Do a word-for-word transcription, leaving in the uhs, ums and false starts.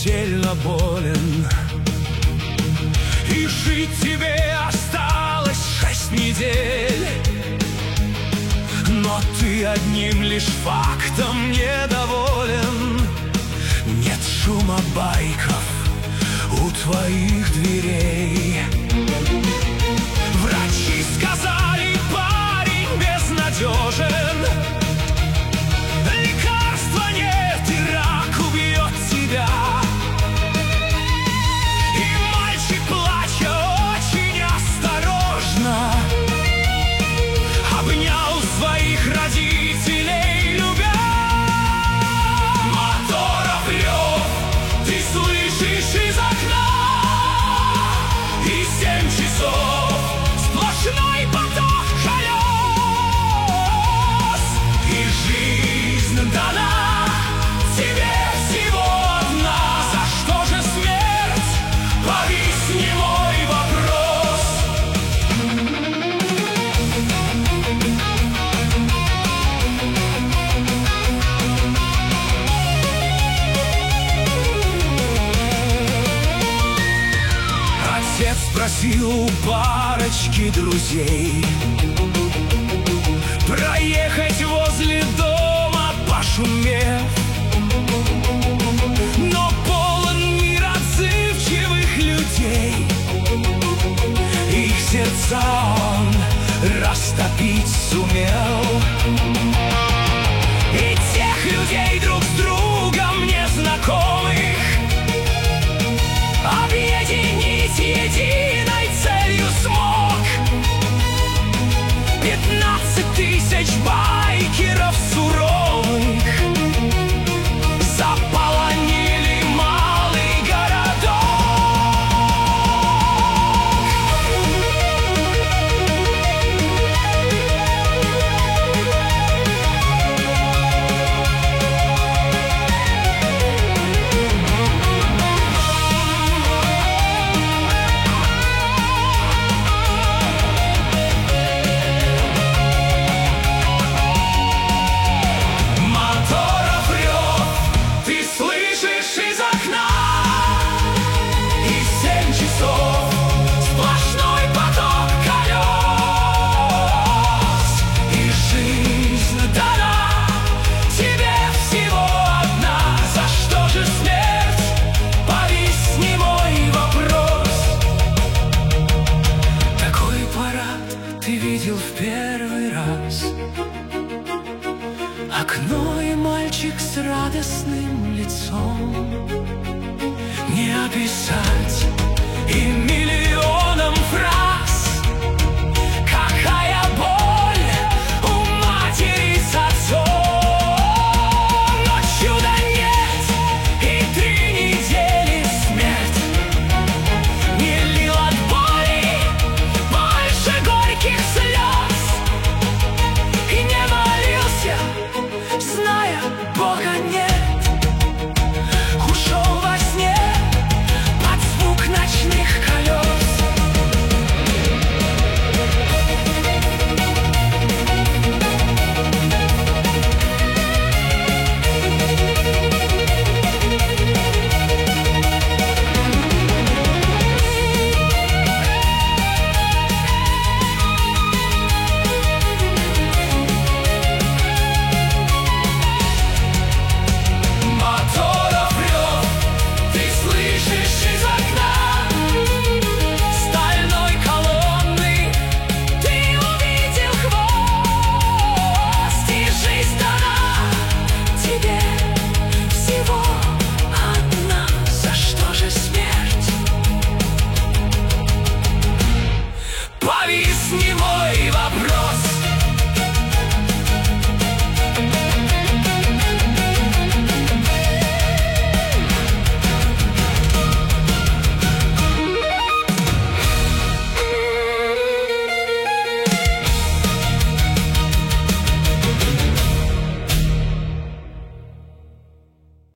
смертельно болен, и жить тебе осталось шесть недель. Но ты одним лишь фактом недоволен. Нет шума байков у твоих дверей. Врачи сказали, парень безнадежен, лекарства нет, и рак убьет тебя. И мальчик, плача очень осторожно, обнял своих родителей, любя. Моторов рев ты слышишь из окна, и семь часов сплошной поток колес. И жизнь дана тебе всего одна. За что же смерть? Повисни мой вопрос. Отец спросил у парочки друзей проехать возле дома, пошумев. Но полон мир отзывчивых людей, их сердца он растопить сумел. И тех людей, друг с другом незнакомых, объединить единой целью смог. Пятнадцать тысяч байкеров суровых заполонили малый городок. Моторов рев ты слышишь из окна, и семь часов сплошной поток колес. И жизнь дана тебе всего одна. За что же смерть? Повисни мой вопрос. Такой парад ты видел в первый раз. Окно и мальчик с радостным лицом. Не описать и миллион